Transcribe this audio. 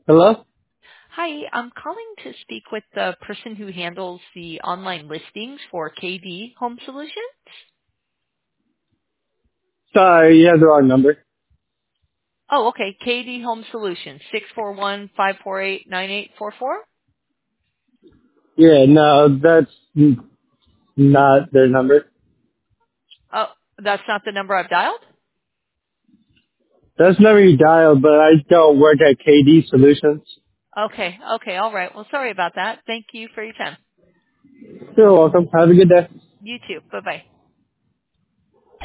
Hello? Hi, I'm calling to speak with the person who handles the online listings for KD Home Solutions. Sorry, you have the wrong number. Oh, okay. KD Home Solutions, 641-548-9844. Yeah, no, that's not their number. Oh, that's not the number I've dialed? That's the number you dialed, but I don't work at KD Solutions. Okay, all right. Well, sorry about that. Thank you for your time. You're welcome. Have a good day. You too. Bye-bye.